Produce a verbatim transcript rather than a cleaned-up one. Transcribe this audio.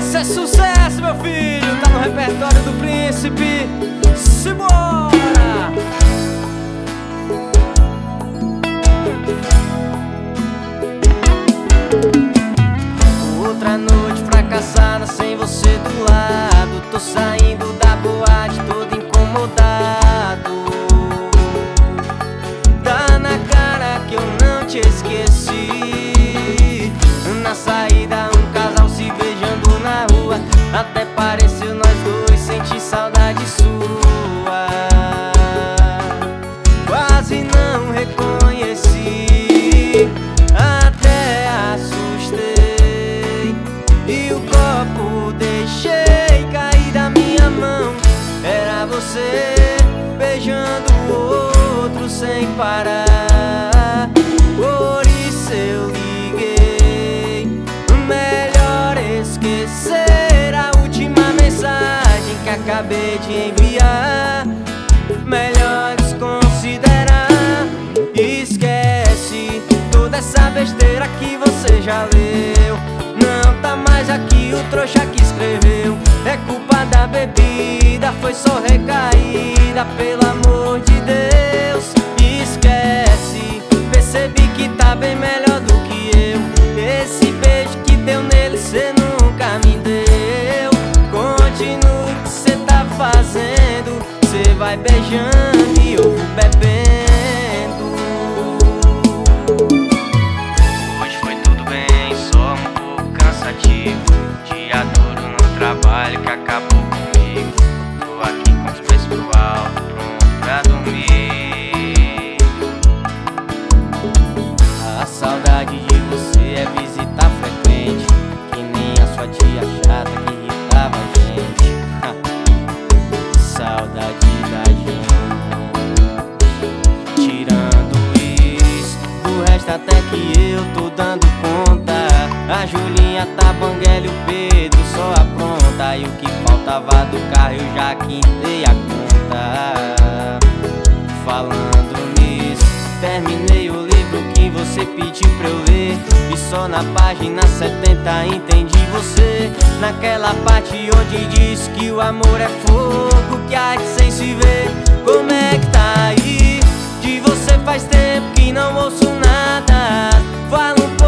Isso é sucesso, meu filho. Tá no repertório do Príncipe. Simbora! Outra noite fracassada sem você do lado. Tô saindo da boate todo incomodado. Tá na cara que eu não te esqueci. Na saída um casal se beijando na rua. Até pareceu nós dois sentir saudade sua. Quase não reconheci, até assustei. E o copo deixei cair da minha mão. Era você beijando o outro sem parar. Por isso eu liguei. Melhor esquecer a última mensagem que acabei de enviar. Melhor desconsiderar. Esquece toda essa besteira que você já leu. Não tá mais aqui o trouxa que escreveu. É culpa da bebida, foi só recaída, pelo amor de Deus. Esquece, percebi que tá bem melhor do que eu. Esse beijo que deu nele cê nunca me deu. Continue o que cê tá fazendo. Cê vai beijando e eu vou bebendo. Hoje foi tudo bem, só um pouco cansativo. Dia duro no trabalho que acabou comigo. Tô aqui com os pés pro alto, pronto pra dormir. A saudade de você é visita frequente, que nem a sua tia chata que irritava a gente. Saudade da gente. Tirando isso, do resto até que eu tô dando conta. A Julinha, tá banguela e o Pedro só apronta. E o que faltava do carro eu já quintei a conta. Falando nisso, terminei o livro que você pediu pra eu ler. E só na página setenta entendi você. Naquela parte onde diz que o amor é fogo que arde sem se ver. Como é que tá aí? De você faz tempo que não ouço nada. Fala um